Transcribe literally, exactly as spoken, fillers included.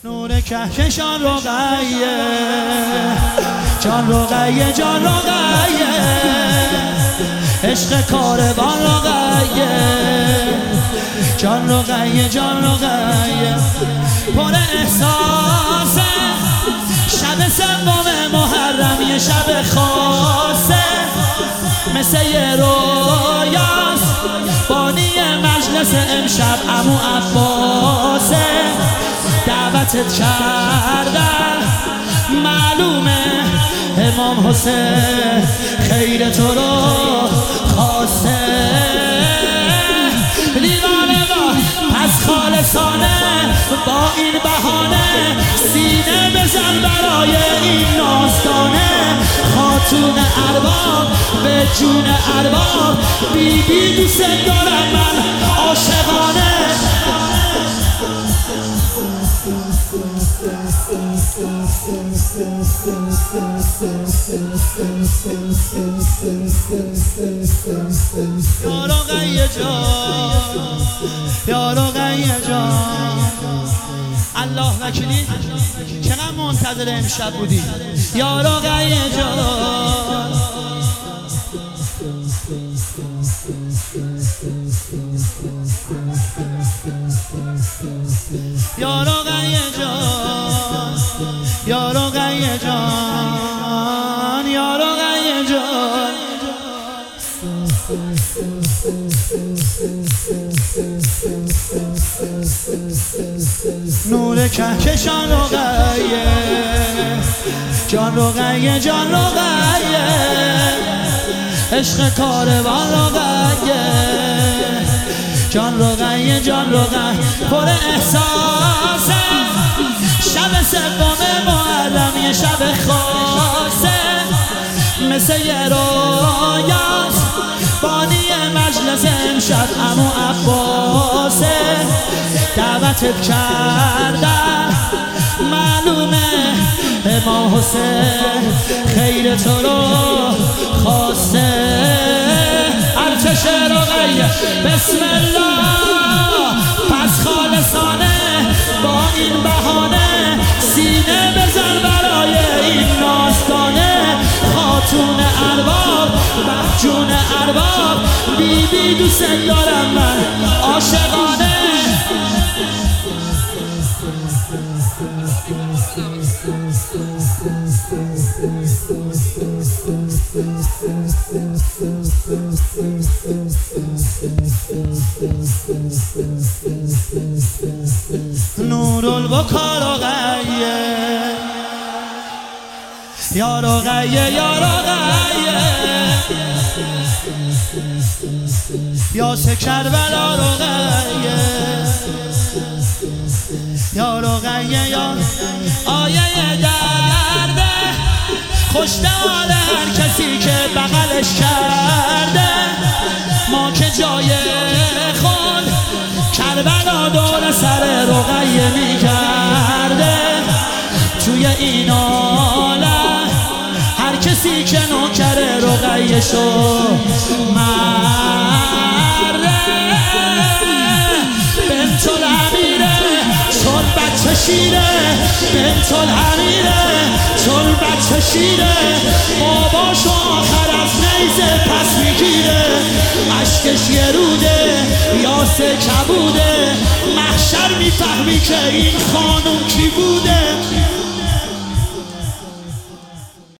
نور کهکشان رقیه، جان رقیه جان رقیه، عشق کاروان رقیه، جان رقیه جان رقیه، پر احساسه، شب سوم محرم یه شب خاصه، مثل یه رویاست، بانی مجلس امشب عمو عباسه، دعوتت کردن معلومه امام حسین خیر تو رو خواسته، دیوانه با پس خالصانه با این بهانه سینه بزن برای این نازدانه، خاتون ارباب به جون ارباب، بی بی دوست دارم من عاشقانه. یا رقیه جان یا رقیه جان، الله وکیلی چقدر منتظر امشب بودی یا رقیه جان. یا رقیه جان یا رقیه جان یا رقیه جان، نور کهکشان رقیه، جان رقیه جان رقیه، عشق کاروان رقیه، جان رقیه جان رقیه، پر احساسه، شب سوم محرم یه شب خاصه، مثل یه رویاست، بانی مجلس امشب عمو عباسه، دعوتت کردن معلومه امام حسین خیر تو رو خواسته، ارتش رقیه بسم الله، پس خالصانه با این بهانه سینه بزن برای این نازدانه، خاتون ارباب و جون ارباب، بی بی دوست دارم من عاشقانه. نور البکا رقیه یا رقیه یا رقیه، یا کربلا رقیه یا رقیه، یا آیه درده خوشدار هر کسی که بغلش کرده، ما که جای خود کربلا دور سر رقیه میگرده، توی این عالم هر کسی که نوکر رقیه شو مره، بنت الامیره چون بچه شیره، بنت الامیره چون بچه شیره، باباشو آخر از نیزه پس میگیره، عشقش یه روده یاسه کبوده، محشر میفهمی که این خانوم